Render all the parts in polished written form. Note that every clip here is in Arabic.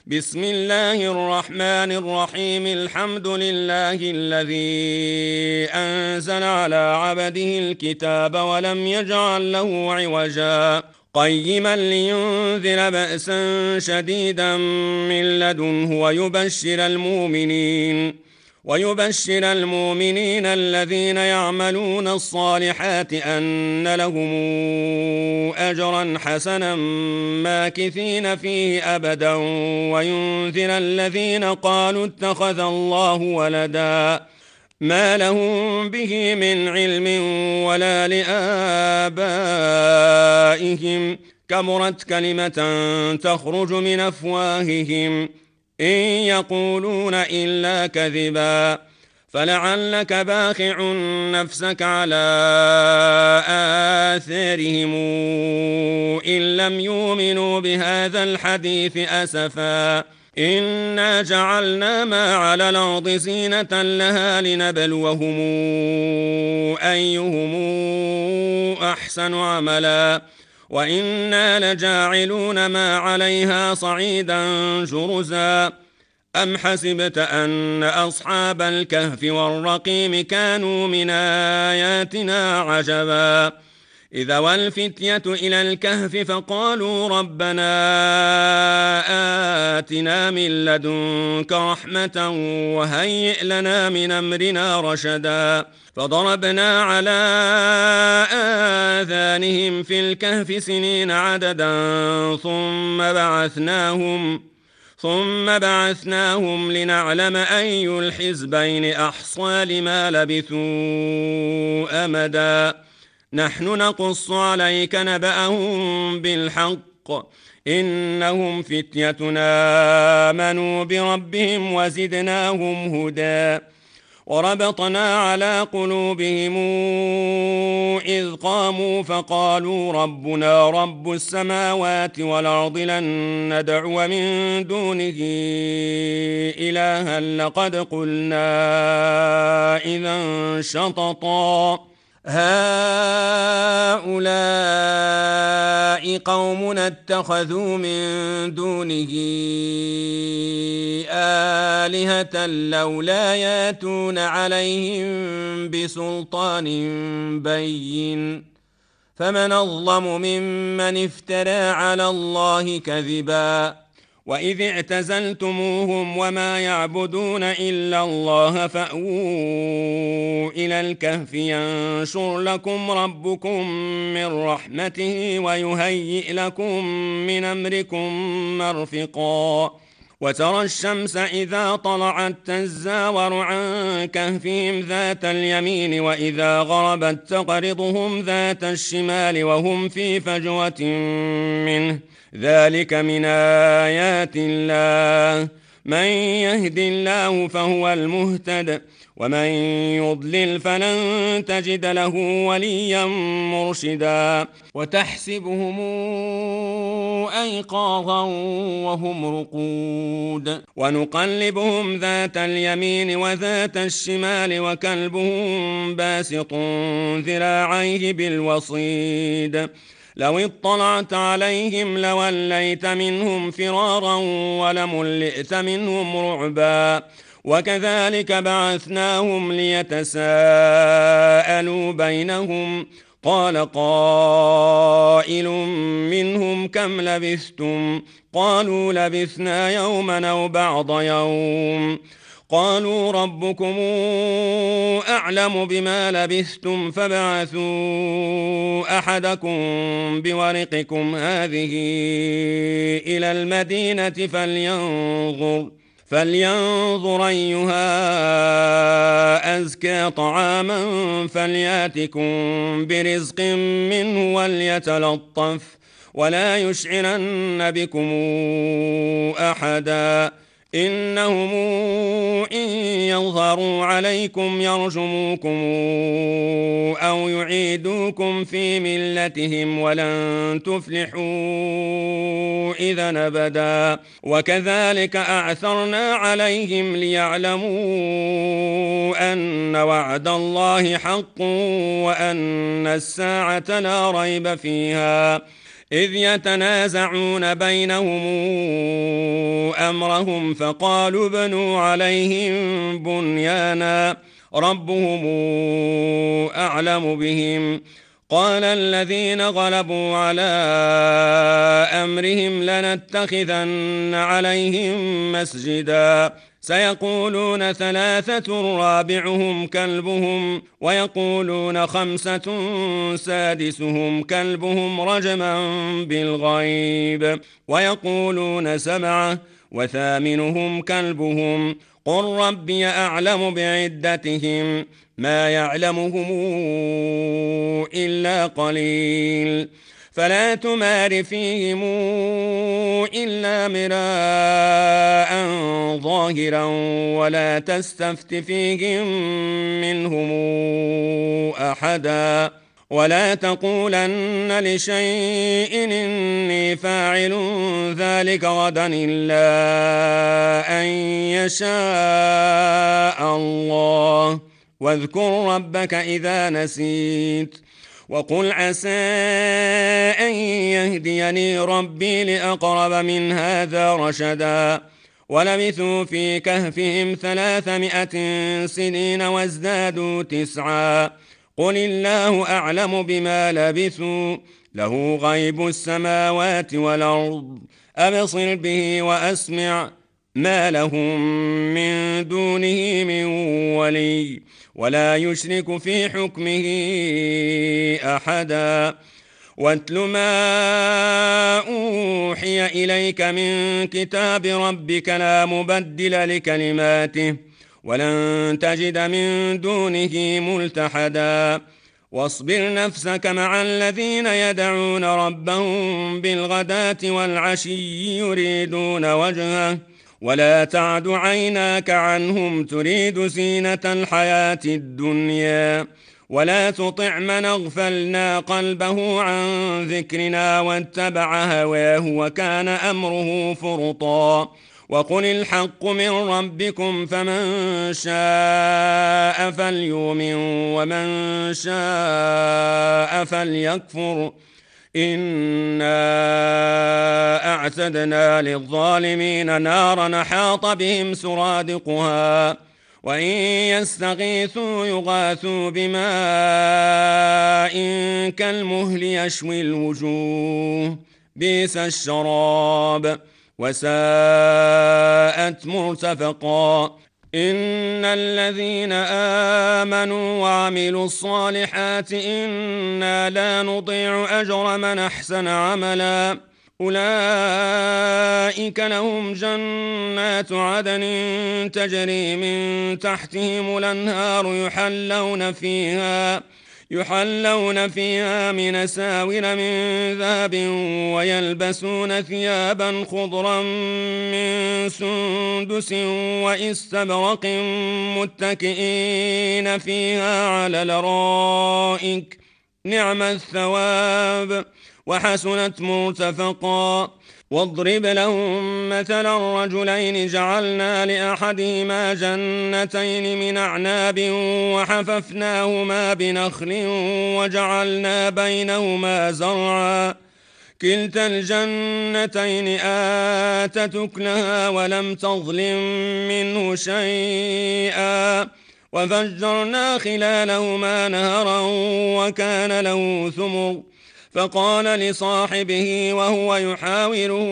بسم الله الرحمن الرحيم. الحمد لله الذي أنزل على عبده الكتاب ولم يجعل له عوجا قيما لينذر بأسا شديدا من لدنه ويبشر المؤمنين الذين يعملون الصالحات أن لهم أجرا حسنا ماكثين فيه أبدا، وينذر الذين قالوا اتخذ الله ولدا ما لهم به من علم ولا لآبائهم، كبرت كلمة تخرج من أفواههم إن يقولون إلا كذبا، فلعلك باخع نفسك على آثارهم إن لم يؤمنوا بهذا الحديث أسفا. إنا جعلنا ما على الأرض زينة لها لنبلوهم أيهم أحسن عملا، وإنا لجاعلون ما عليها صعيدا جرزا. أم حسبت أن أصحاب الكهف والرقيم كانوا من آياتنا عجبا، إذا والفتية إلى الكهف فقالوا ربنا آتنا من لدنك رحمة وهيئ لنا من أمرنا رشدا، فضربنا على آذانهم في الكهف سنين عددا ثم بعثناهم لنعلم أي الحزبين أحصى لما لبثوا أمدا. نحن نقص عليك نبأهم بالحق، إنهم فتيتنا آمنوا بربهم وزدناهم هدى. وربطنا على قلوبهم إذ قاموا فقالوا ربنا رب السماوات والأرض لن ندعو من دونه إلها لقد قلنا إذا شططا. هؤلاء قومنا اتخذوا من دونه آلهة لولا ياتون عليهم بسلطان بين، فمن أظلم ممن افترى على الله كذبا. وإذ اعتزلتموهم وما يعبدون إلا الله فأووا إلى الكهف ينشر لكم ربكم من رحمته ويهيئ لكم من أمركم مرفقا. وترى الشمس إذا طلعت تزاور عن كهفهم ذات اليمين وإذا غربت تقرضهم ذات الشمال وهم في فجوة منه، ذلك من آيات الله. من يهد الله فهو المهتد، ومن يضلل فلن تجد له وليا مرشدا. وتحسبهم أيقاظا وهم رقود ونقلبهم ذات اليمين وذات الشمال وكلبهم باسط ذراعيه بالوصيد، لو اطلعت عليهم لوليت منهم فرارا ولملئت منهم رعبا. وكذلك بعثناهم ليتساءلوا بينهم، قال قائل منهم كم لبثتم؟ قالوا لبثنا يوما أو بعض يوم. قالوا ربكم أعلم بما لبثتم فابعثوا أحدكم بورقكم هذه إلى المدينة فلينظر أيها أزكى طعاما فلياتكم برزق منه وليتلطف ولا يشعرن بكم أحدا. إنهم إن يظهروا عليكم يرجموكم أو يعيدوكم في ملتهم ولن تفلحوا إذا أبدا. وكذلك أعثرنا عليهم ليعلموا أن وعد الله حق وأن الساعة لا ريب فيها إذ يتنازعون بينهم أمرهم فقالوا ابنوا عليهم بنيانا ربهم أعلم بهم قال الذين غلبوا على أمرهم لنتخذن عليهم مسجدا سيقولون ثلاثة رابعهم كلبهم ويقولون خمسة سادسهم كلبهم رجما بالغيب ويقولون سبعة وثامنهم كلبهم قل ربي أعلم بعدتهم ما يعلمهم إلا قليل فلا تمار فيهم إلا مراء ظاهرا ولا تستفت فيهم منهم أحدا ولا تقولن لشيء إني فاعل ذلك غدا إلا أن يشاء الله واذكر ربك إذا نسيت وقل عسى أن يهديني ربي لأقرب من هذا رشدا ولبثوا في كهفهم 300 سنين وازدادوا 9 قل الله أعلم بما لبثوا له غيب السماوات والأرض أبصر به وأسمع ما لهم من دونه من ولي ولا يشرك في حكمه أحدا واتل ما أوحي إليك من كتاب ربك لا مبدل لكلماته ولن تجد من دونه ملتحدا واصبر نفسك مع الذين يدعون ربهم بالغداة والعشي يريدون وجهه ولا تعد عيناك عنهم تريد زينة الحياة الدنيا ولا تطع من اغفلنا قلبه عن ذكرنا واتبع هواه وكان أمره فرطا وقل الحق من ربكم فمن شاء فليؤمن ومن شاء فليكفر إنا أعتدنا للظالمين نارا حاط بهم سرادقها وإن يستغيثوا يغاثوا بماء كالمهل يشوي الوجوه بئس الشراب وساءت مرتفقا إن الذين آمنوا وعملوا الصالحات إنا لا نضيع أجر من أحسن عملا أولئك لهم جنات عدن تجري من تحتهم الأنهار يحلون فيها من أساور من ذهب ويلبسون ثيابا خضرا من سندس واستبرق متكئين فيها على الأرائك نعم الثواب وحسنت مرتفقا واضرب لهم مثلا الرجلين جعلنا لأحدهما جنتين من أعناب وحففناهما بنخل وجعلنا بينهما زرعا كلتا الجنتين آتت أكلها ولم تظلم منه شيئا وفجرنا خلالهما نهرا وكان له ثمر فقال لصاحبه وهو يحاوره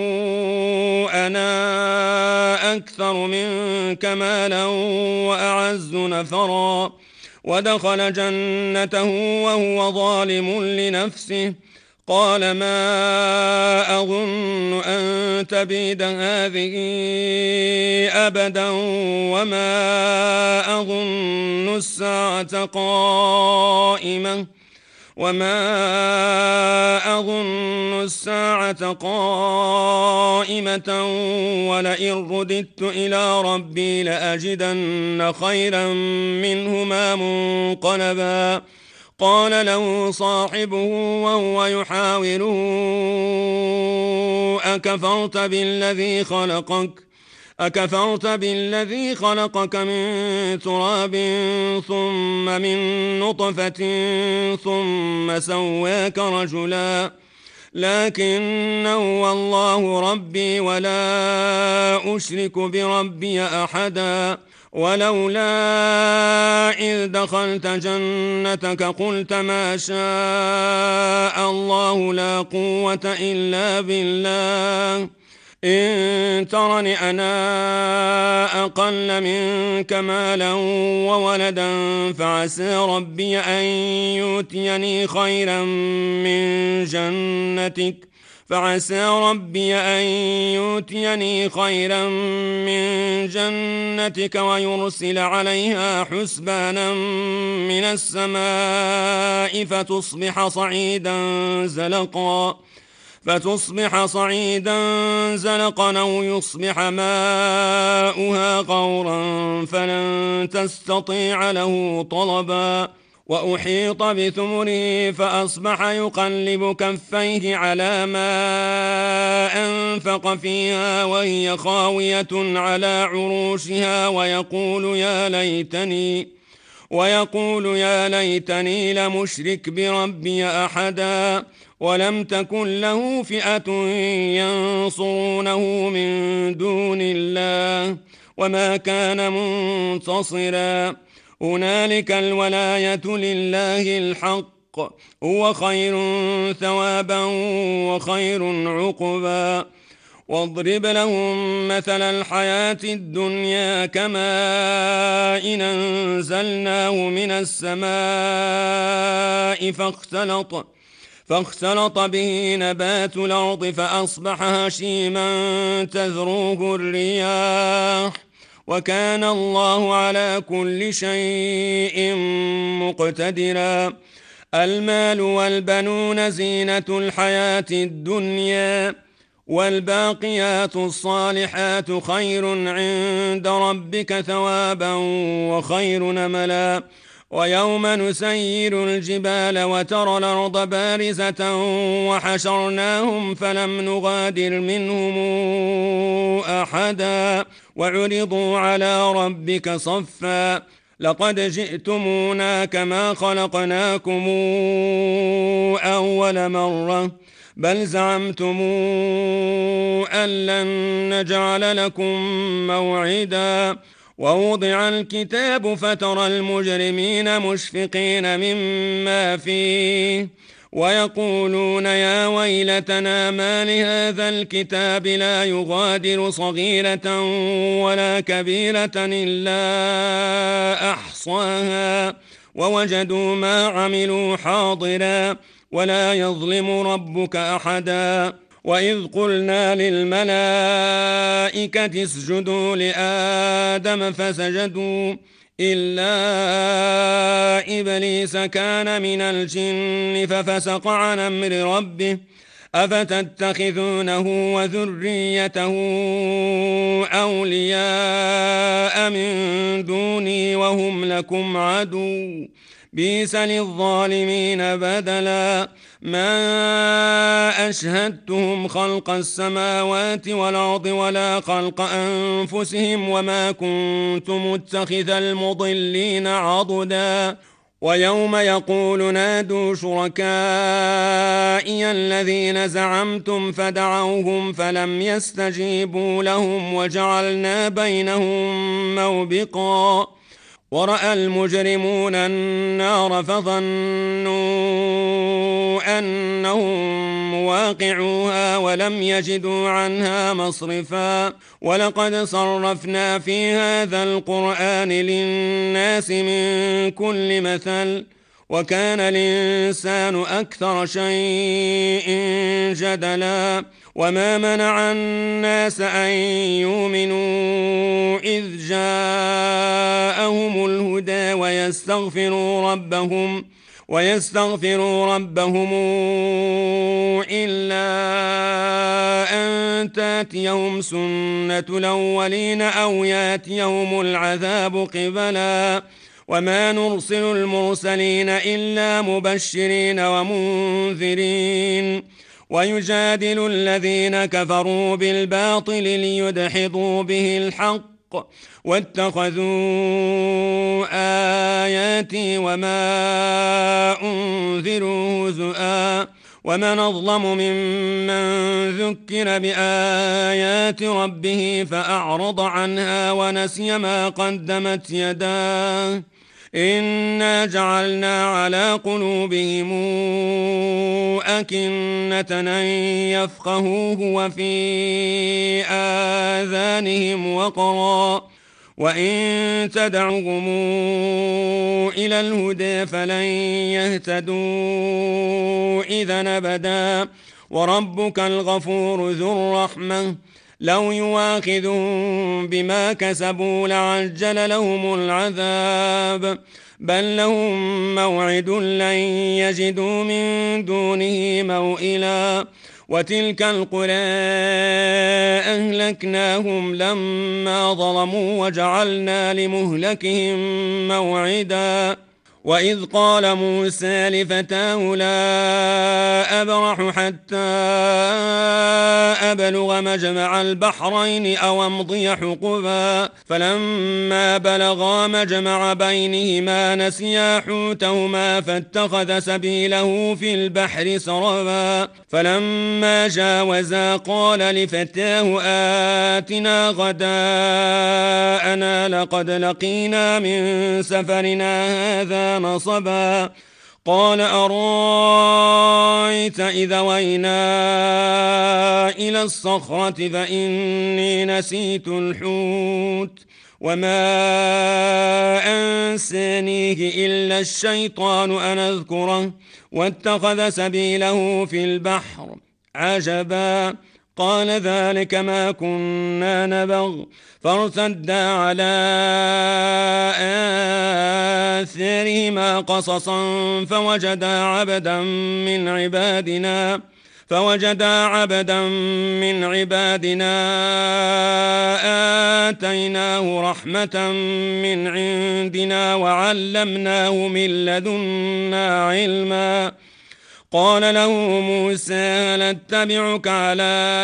أنا أكثر منك مالا وأعز نفرا ودخل جنته وهو ظالم لنفسه قال ما أظن أن تبيد هذه أبدا وما أظن الساعة قائمة ولئن رددت إلى ربي لأجدن خيرا منهما منقلبا قال له صاحبه وهو يحاوره أكفرت بالذي خلقك من تراب ثم من نطفة ثم سواك رجلا لكن هو الله ربي ولا أشرك بربي أحدا. ولولا إذ دخلت جنتك قلت ما شاء الله لا قوة إلا بالله إن ترني أنا أقل منك مالا وولدا فعسى ربي أن يؤتيني خيرا من جنتك ويرسل عليها حسبانا من السماء فتصبح صعيدا زلقا أو يصبح ماؤها غورا فلن تستطيع له طلبا. وأحيط بثمره فأصبح يقلب كفيه على ما أنفق فيها وهي خاوية على عروشها ويقول يا ليتني لمشرك بربي أحدا. ولم تكن له فئة ينصرونه من دون الله وما كان منتصرا. هنالك الولاية لله الحق هو خير ثوابا وخير عقبا. واضرب لهم مثل الحياة الدنيا كماء إن أنزلناه من السماء فاختلط به نبات الأرض فأصبح هشيما تذروه الرياح وكان الله على كل شيء مقتدرا. المال والبنون زينة الحياة الدنيا والباقيات الصالحات خير عند ربك ثوابا وخير نملا. ويوم نسير الجبال وترى الأرض بارزة وحشرناهم فلم نغادر منهم أحدا وعرضوا على ربك صفا لقد جئتمونا كما خلقناكم أول مرة بل زعمتم أن لن نجعل لكم موعدا. ووضع الكتاب فترى المجرمين مشفقين مما فيه ويقولون يا ويلتنا ما لهذا الكتاب لا يغادر صغيرة ولا كبيرة إلا أحصاها ووجدوا ما عملوا حاضرا ولا يظلم ربك أحدا. وإذ قلنا للملائكة اسجدوا لآدم فسجدوا إلا إبليس كان من الجن ففسق عن أمر ربه أفتتخذونه وذريته أولياء من دوني وهم لكم عدو بئس للظالمين بدلا. ما أشهدتهم خلق السماوات والأرض ولا خلق أنفسهم وما كنت متخذ المضلين عضدا. ويوم يقول نادوا شركائي الذين زعمتم فدعوهم فلم يستجيبوا لهم وجعلنا بينهم موبقا. ورأى المجرمون النار فظنوا أنهم مواقعوها ولم يجدوا عنها مصرفا. ولقد صرفنا في هذا القرآن للناس من كل مثل وكان الإنسان أكثر شيء جدلا. وما منع الناس أن يؤمنوا إذ جاءهم الهدى ويستغفروا ربهم إلا أن تأتيهم سنة الأولين أو يأتيهم العذاب قبلا. وما نرسل المرسلين إلا مبشرين ومنذرين ويجادل الذين كفروا بالباطل ليدحضوا به الحق واتخذوا آياتي وما أنذروا هزؤا ومن أظلم ممن ذكر بآيات ربه فأعرض عنها ونسي ما قدمت يداه إنا جعلنا على قلوبهم أكنة أن يفقهوه وفي آذانهم وقرا وإن تدعهم إلى الهدى فلن يهتدوا إذا أبدا وربك الغفور ذو الرحمة لو يواخذهم بما كسبوا لعجل لهم العذاب بل لهم موعد لن يجدوا من دونه موئلا وتلك القرى أهلكناهم لما ظلموا وجعلنا لمهلكهم موعدا وإذ قال موسى لفتاه لا أبرح حتى أبلغ مجمع البحرين أو أمضي حقبا فلما بلغا مجمع بينهما نسيا حوتهما فاتخذ سبيله في البحر سربا فلما جاوزا قال لفتاه آتنا غداءنا لقد لقينا من سفرنا هذا نصبا قال أرأيت إذا وينا إلى الصخرة فإني نسيت الحوت وما أنسانيه إلا الشيطان أن أذكره واتخذ سبيله في البحر عجبا قال ذلك ما كنا نبغ فارتدا على آثارهما قصصا فوجدا عبدا من عبادنا آتيناه رحمة من عندنا وعلمناه من لدنا علما قال له موسى هل اتبعك على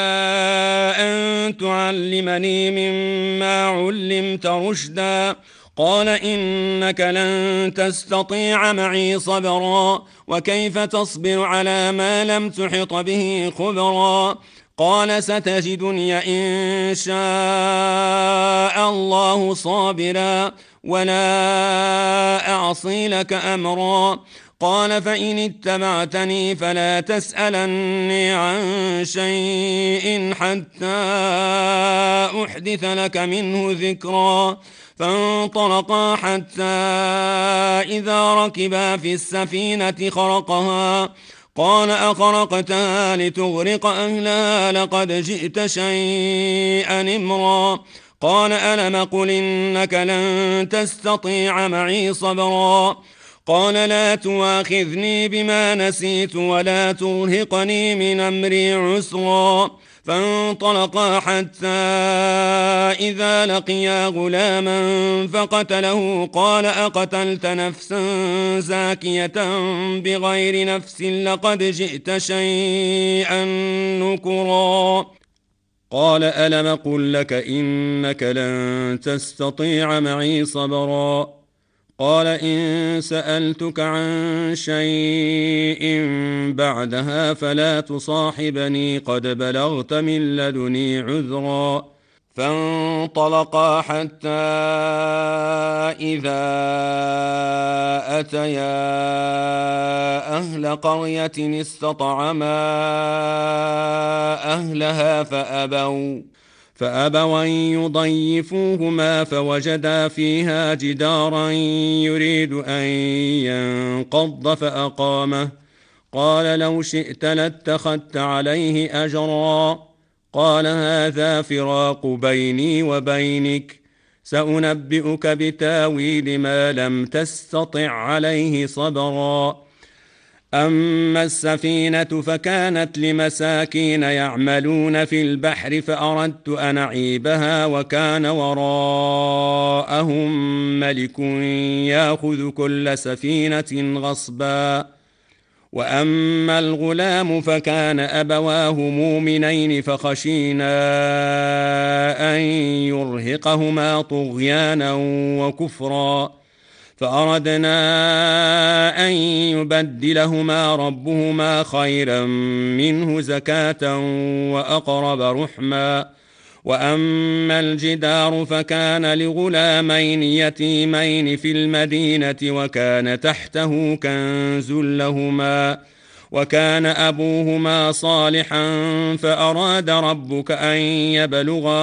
أن تعلمني مما علمت رشدا قال إنك لن تستطيع معي صبرا وكيف تصبر على ما لم تحط به خبرا قال ستجدني إن شاء الله صابرا ولا أعصي لك أمرا قال فإن اتبعتني فلا تسألني عن شيء حتى أحدث لك منه ذكرا فانطلقا حتى إذا ركبا في السفينة خرقها قال أخرقتها لتغرق أهلها لقد جئت شيئا إمرا قال ألم قل إنك لن تستطيع معي صبرا قال لا تواخذني بما نسيت ولا ترهقني من أمري عسرا فانطلقا حتى إذا لقيا غلاما فقتله قال أقتلت نفسا زاكية بغير نفس لقد جئت شيئا نكرا قال ألم قل لك إنك لن تستطيع معي صبرا قال إن سألتك عن شيء بعدها فلا تصاحبني قد بلغت من لدني عذرا فانطلقا حتى إذا أتيا أهل قرية استطعما أهلها فأبوا أن يضيفوهما فوجدا فيها جدارا يريد أن ينقض فأقامه قال لو شئت لاتخذت عليه أجرا قال هذا فراق بيني وبينك سأنبئك بتاويل ما لم تستطع عليه صبرا أما السفينة فكانت لمساكين يعملون في البحر فأردت أن أعيبها وكان وراءهم ملك يأخذ كل سفينة غصبا وأما الغلام فكان أبواه مؤمنين فخشينا أن يرهقهما طغيانا وكفرا فأردنا أن يبدلهما ربهما خيرا منه زكاة وأقرب رحما. وأما الجدار فكان لغلامين يتيمين في المدينة وكان تحته كنز لهما وكان أبوهما صالحا فأراد ربك أن يبلغا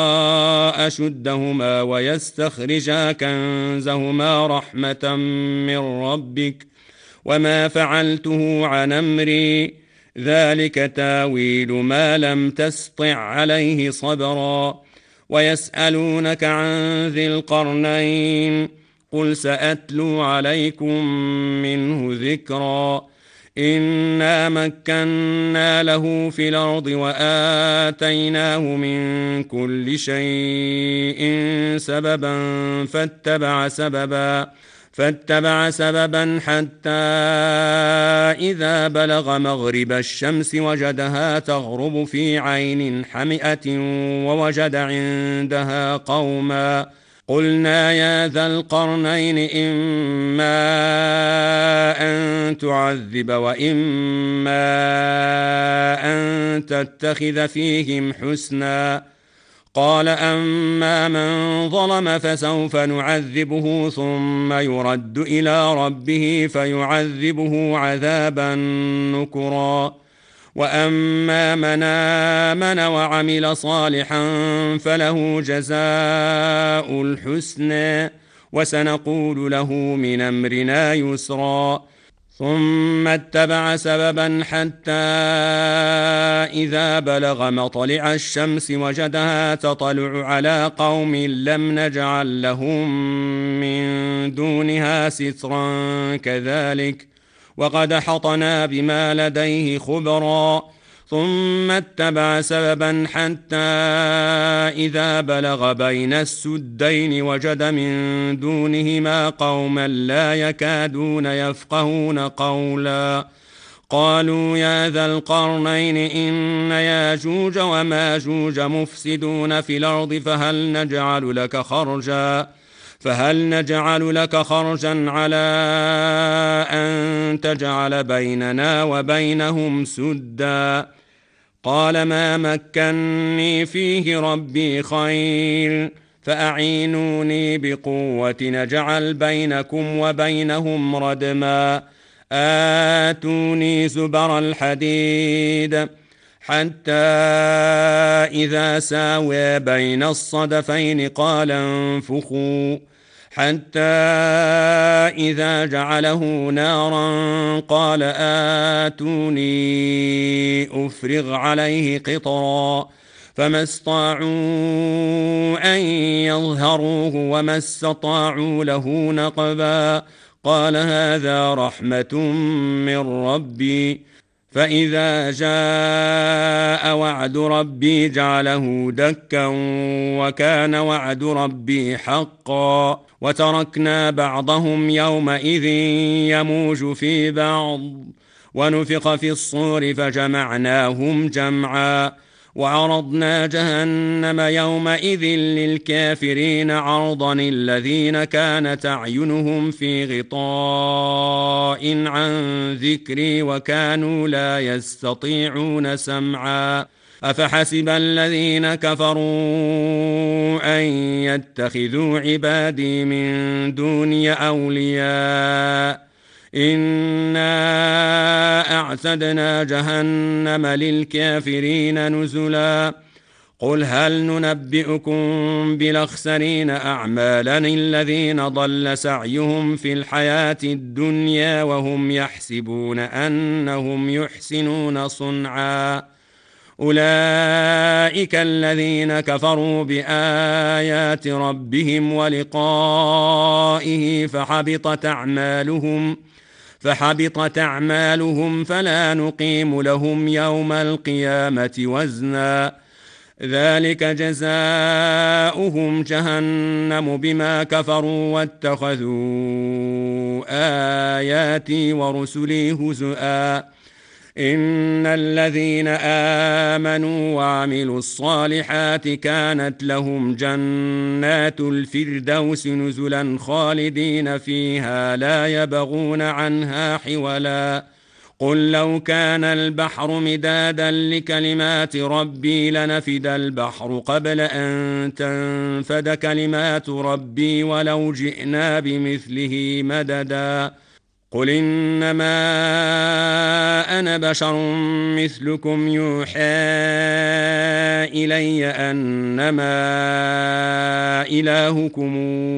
أشدهما ويستخرجا كنزهما رحمة من ربك وما فعلته عن أمري ذلك تاويل ما لم تسطع عليه صبرا. ويسألونك عن ذي القرنين قل سأتلو عليكم منه ذكرا. إنا مكنا له في الأرض وآتيناه من كل شيء سببا فاتبع سببا حتى إذا بلغ مغرب الشمس وجدها تغرب في عين حمئة ووجد عندها قوما قلنا يا ذا القرنين إما أن تعذب وإما أن تتخذ فيهم حسنا. قال أما من ظلم فسوف نعذبه ثم يرد إلى ربه فيعذبه عذابا نكرا. وأما من آمن وعمل صالحا فله جزاء الحسنى وسنقول له من أمرنا يسرا. ثم اتبع سببا حتى إذا بلغ مطلع الشمس وجدها تطلع على قوم لم نجعل لهم من دونها سترا كذلك وقد حطنا بما لديه خبرا. ثم اتبع سببا حتى إذا بلغ بين السدين وجد من دونهما قوما لا يكادون يفقهون قولا قالوا يا ذا القرنين إن ياجوج وماجوج مفسدون في الأرض فهل نجعل لك خرجا على أن تجعل بيننا وبينهم سدا. قال ما مكني فيه ربي خير فأعينوني بقوة نجعل بينكم وبينهم ردما. آتوني زبر الحديد حتى إذا ساوى بين الصدفين قال انفخوا حتى إذا جعله نارا قال آتوني أفرغ عليه قطرا. فما استطاعوا أن يظهروه وما استطاعوا له نقبا. قال هذا رحمة من ربي فإذا جاء وعد ربي جعله دكا وكان وعد ربي حقا. وتركنا بعضهم يومئذ يموج في بعض ونفخ في الصور فجمعناهم جمعا. وعرضنا جهنم يومئذ للكافرين عرضا الذين كانت أعينهم في غطاء عن ذكري وكانوا لا يستطيعون سمعا. أفحسب الذين كفروا أن يتخذوا عبادي من دوني أولياء إنا أعتدنا جهنم للكافرين نزلا. قل هل ننبئكم بالأخسرين أعمالا الذين ضل سعيهم في الحياة الدنيا وهم يحسبون أنهم يحسنون صنعا. أولئك الذين كفروا بآيات ربهم ولقائه فحبطت أعمالهم فلا نقيم لهم يوم القيامة وزنا. ذلك جزاؤهم جهنم بما كفروا واتخذوا آياتي ورسلي هزؤا. إن الذين آمنوا وعملوا الصالحات كانت لهم جنات الفردوس نزلا خالدين فيها لا يبغون عنها حولا قل لو كان البحر مدادا لكلمات ربي لنفد البحر قبل أن تنفد كلمات ربي ولو جئنا بمثله مددا قل إنما أنا بشر مثلكم يوحى إلي أنما إلهكم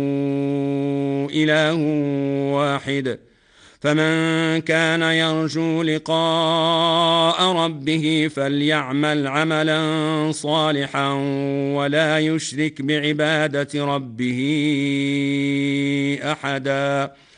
إله واحد فمن كان يرجو لقاء ربه فليعمل عملا صالحا ولا يشرك بعبادة ربه أحدا